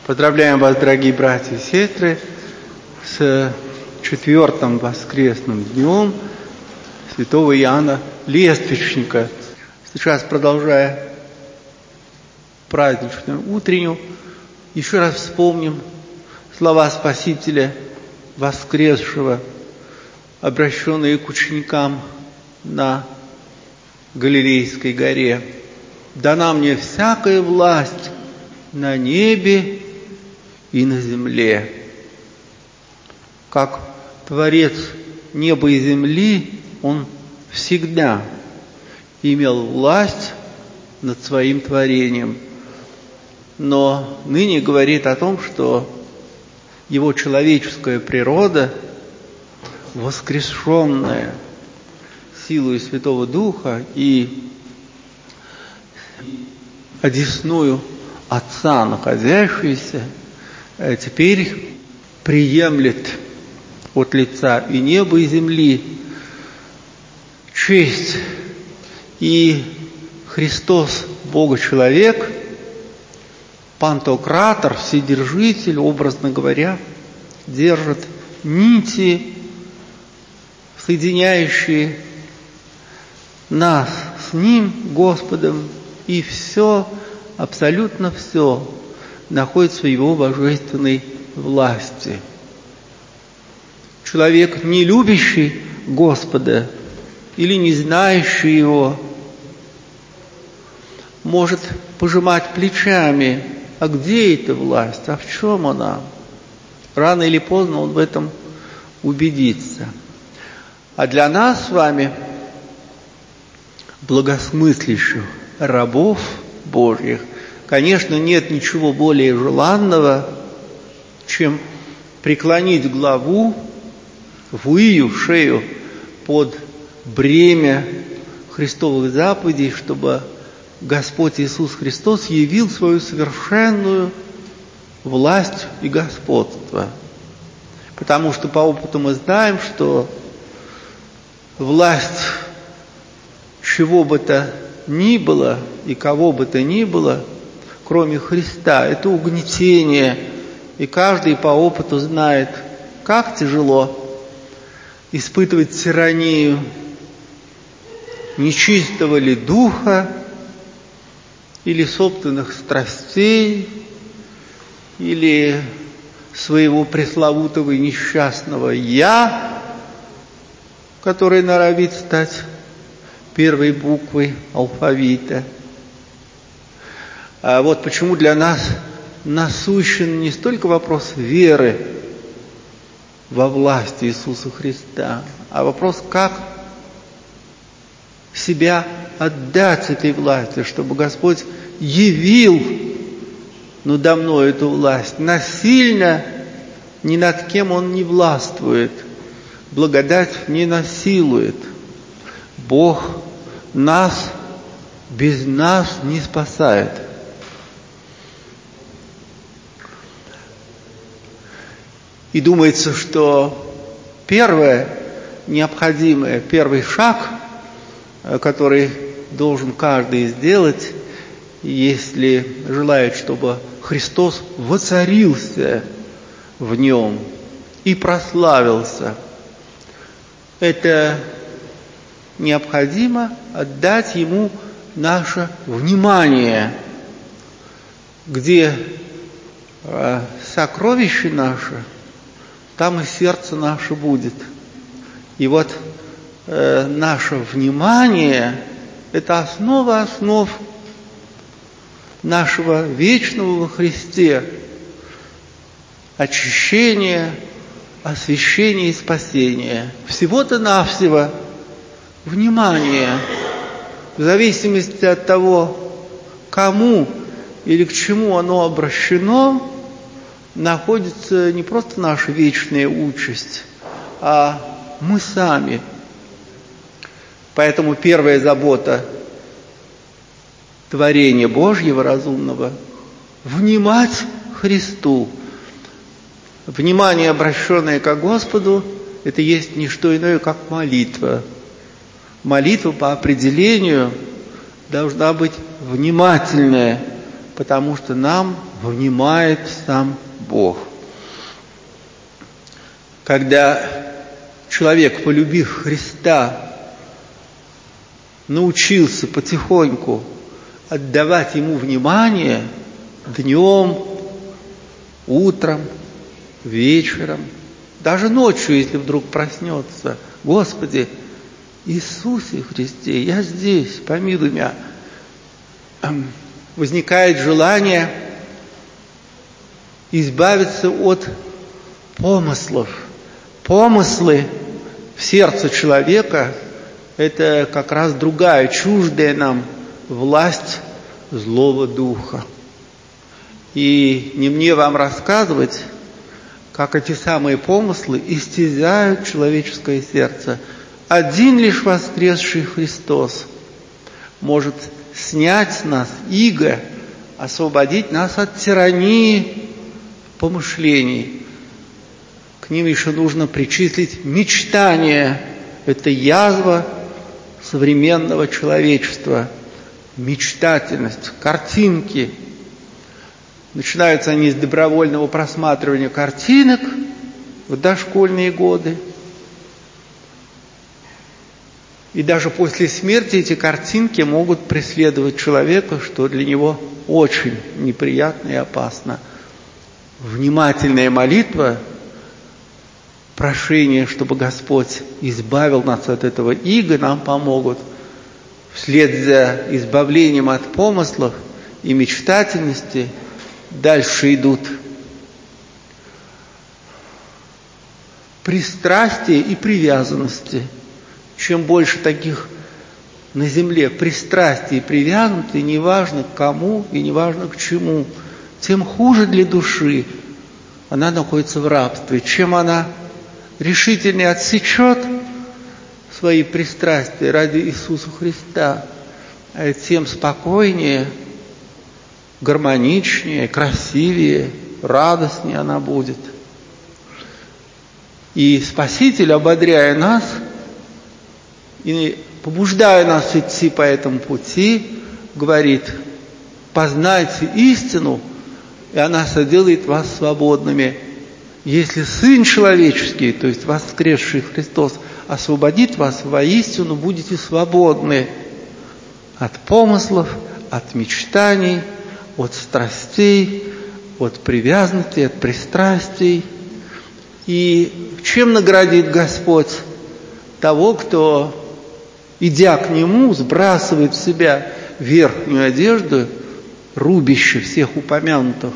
Поздравляем вас, дорогие братья и сестры, с 4-м воскресным днем святого Иоанна Лествичника. Сейчас, продолжая праздничную утреннюю, еще раз вспомним слова Спасителя воскресшего, обращенные к ученикам на Галилейской горе. «Дана мне всякая власть на небе и на земле». Как Творец неба и земли, Он всегда имел власть над своим творением. Но ныне говорит о том, что Его человеческая природа, воскрешенная силою Святого Духа и одесную Отца находящаяся, теперь приемлет от лица и неба, и земли честь. И Христос, Бога-человек, Пантократор, Вседержитель, образно говоря, держит нити, соединяющие нас с Ним, Господом, и все, абсолютно все находится в Его божественной власти. Человек, не любящий Господа или не знающий Его, может пожимать плечами: а где эта власть, а в чем она? Рано или поздно он в этом убедится. А для нас с вами, благосмыслящих рабов Божьих, конечно, нет ничего более желанного, чем преклонить главу, выю, шею под бремя Христовых заповедей, чтобы Господь Иисус Христос явил свою совершенную власть и господство. Потому что по опыту мы знаем, что власть чего бы то ни было и кого бы то ни было, кроме Христа, это угнетение. И каждый по опыту знает, как тяжело испытывать тиранию нечистого ли духа, или собственных страстей, или своего пресловутого и несчастного «я», который норовит стать первой буквой алфавита. А вот почему для нас насущен не столько вопрос веры во власть Иисуса Христа, а вопрос, как себя отдать этой власти, чтобы Господь явил надо мной эту власть. Насильно ни над кем Он не властвует, благодать не насилует. Бог нас без нас не спасает. И думается, что первое необходимое, первый шаг, который должен каждый сделать, если желает, чтобы Христос воцарился в нем и прославился, это необходимо отдать Ему наше внимание, где сокровище наше, там и сердце наше будет. И вот наше внимание – это основа основ нашего вечного во Христе очищения, освящения и спасения. Всего-то навсего внимание, в зависимости от того, кому или к чему оно обращено, находится не просто наша вечная участь, а мы сами. Поэтому первая забота творения Божьего разумного – внимать Христу. Внимание, обращенное ко Господу, это есть не что иное, как молитва. Молитва по определению должна быть внимательная, потому что нам внимает сам Бог. Когда человек, полюбив Христа, научился потихоньку отдавать Ему внимание днем, утром, вечером, даже ночью, если вдруг проснется: Господи, Иисусе Христе, я здесь, помилуй меня. Возникает желание избавиться от помыслов. Помыслы в сердце человека – это как раз другая, чуждая нам власть злого духа. И не мне вам рассказывать, как эти самые помыслы истязают человеческое сердце. Один лишь воскресший Христос может снять с нас иго, освободить нас от тирании помышлений. К ним еще нужно причислить мечтание. Это язва современного человечества. Мечтательность, картинки. Начинаются они с добровольного просматривания картинок в дошкольные годы. И даже после смерти эти картинки могут преследовать человека, что для него очень неприятно и опасно. Внимательная молитва, прошение, чтобы Господь избавил нас от этого ига, нам помогут. Вслед за избавлением от помыслов и мечтательности дальше идут пристрастия и привязанности. Чем больше таких на земле пристрастий и привязанностей, неважно к кому и неважно к чему, тем хуже для души. Она находится в рабстве. Чем она решительнее отсечет свои пристрастия ради Иисуса Христа, тем спокойнее, гармоничнее, красивее, радостнее она будет. И Спаситель, ободряя нас и побуждая нас идти по этому пути, говорит: познайте истину, и она соделает вас свободными. Если Сын Человеческий, то есть воскресший Христос, освободит вас, воистину будете свободны от помыслов, от мечтаний, от страстей, от привязанности, от пристрастий. И чем наградит Господь того, кто, идя к Нему, сбрасывает с себя верхнюю одежду, рубище всех упомянутых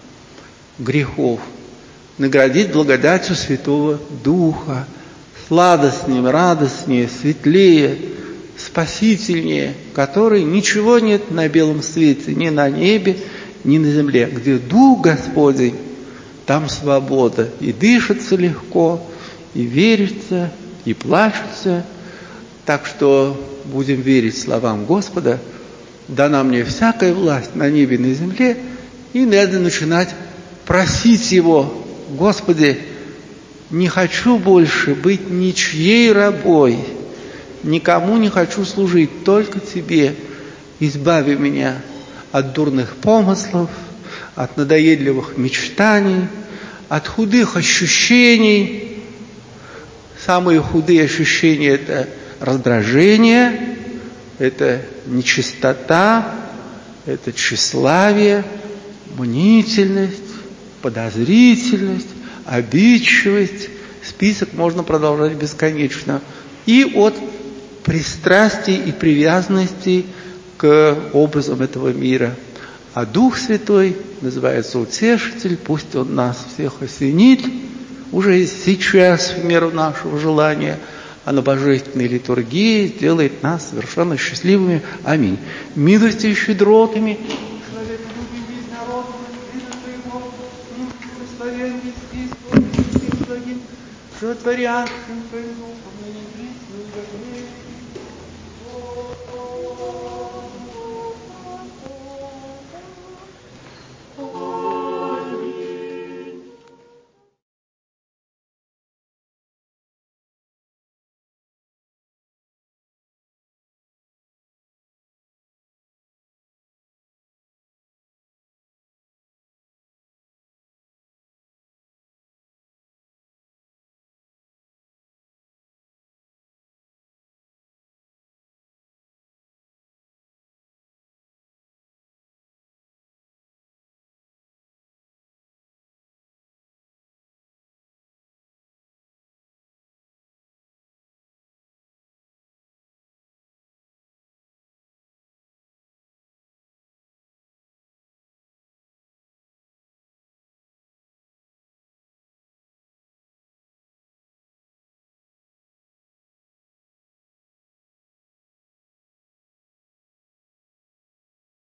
грехов? Наградит благодатью Святого Духа, сладостнее, радостнее, светлее, спасительнее, которой ничего нет на белом свете, ни на небе, ни на земле. Где Дух Господень, там свобода, и дышится легко, и верится, и плачется. Так что будем верить словам Господа: дана мне всякая власть на небе и на земле, и надо начинать просить Его: Господи, не хочу больше быть ничьей рабой, никому не хочу служить, только Тебе. Избави меня от дурных помыслов, от надоедливых мечтаний, от худых ощущений. Самые худые ощущения – это раздражение, это нечистота, это тщеславие, мнительность, подозрительность, обидчивость. Список можно продолжать бесконечно. И от пристрастий и привязанностей к образам этого мира. А Дух Святой называется Утешитель, пусть Он нас всех осенит уже сейчас в меру нашего желания, а на божественной литургии сделает нас совершенно счастливыми. Аминь. Милостью и щедротами животворящим